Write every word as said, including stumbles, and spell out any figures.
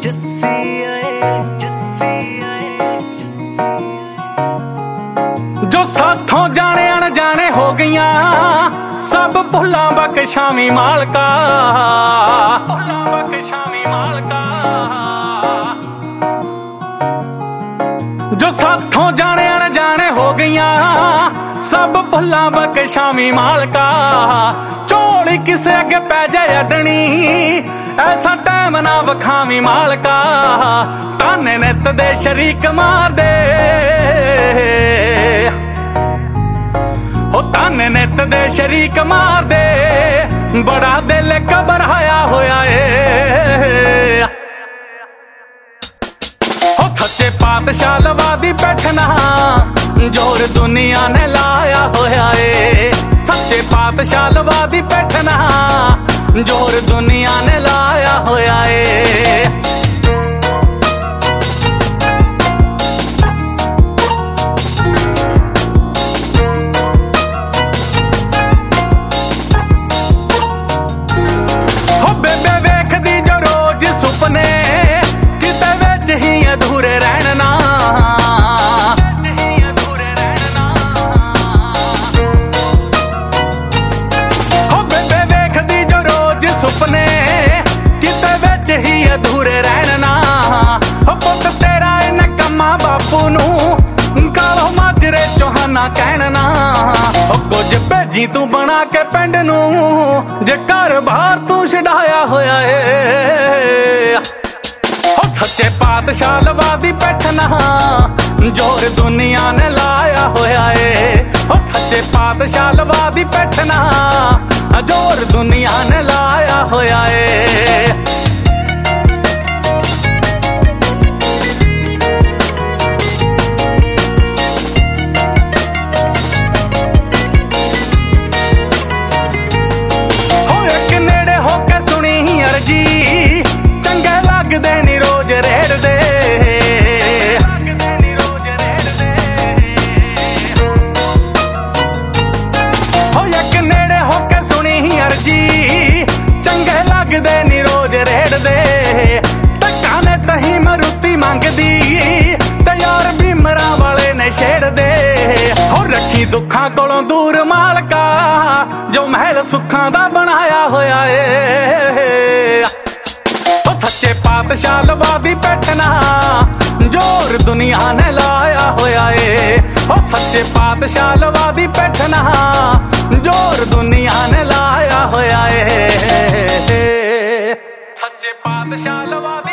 जो साथों जाने अनजाने हो गईया सब भुल्लां बख्शावी मालका, भुल्लां बख्शावी मालका। जो साथों जाने अनजाने हो गईया सब भुल्लां बख्शावी मालका। झोली किसे अगे पै जाए अडनी ऐसा टाइम ना वखावी मालका। ताने नित दे शरीक मार दे हो, ताने नित दे शरीक मार दे। बड़ा दिल घबराया होया ए हो, सच्चे पातशाह लवादी बैठना जोर दुनिया ने लाया होया ए। सच्चे पातशाह लवादी बैठना जोर दुनिया ने लाया होया ए। हो बेबे वेखदी जो रोज सुपने किते विच ही अधूरे रहना, सुपने किते विच ही अधूरे रहना। पुत तेरा इन कम्मा बापू नू कालो माजरे चौहाना कहना। कुछ भेजी तू बना के पिंड नू जे घर बाहर तू छड़ाया होया ए। सच्चे पातशाह लवादी बैठना जोर दुनिया ने लाया होया ए। सच्चे पातशाह लवादी बैठना जोर दुनिया ने लाया होया ए। हो एक नेड़े होके सुनी अर्जी चंगे लगदे नी रोज रेड़दे। चंगे लगदे नी रोज रेड़दे। टक्का ने तही मरुती मंगदी ते यार बीमरा वाले ने छेड़दे। हो रखी दुखां कोलों दूर मालका जो महल सुखां दा बनाया होया ए। सच्चे पातशाह लवादी बैठना जोर दुनिया ने लाया होया ए। सच्चे पातशाह लवादी बैठना जोर दुनिया ने लाया होया ए। सच्चे पातशाह लवादी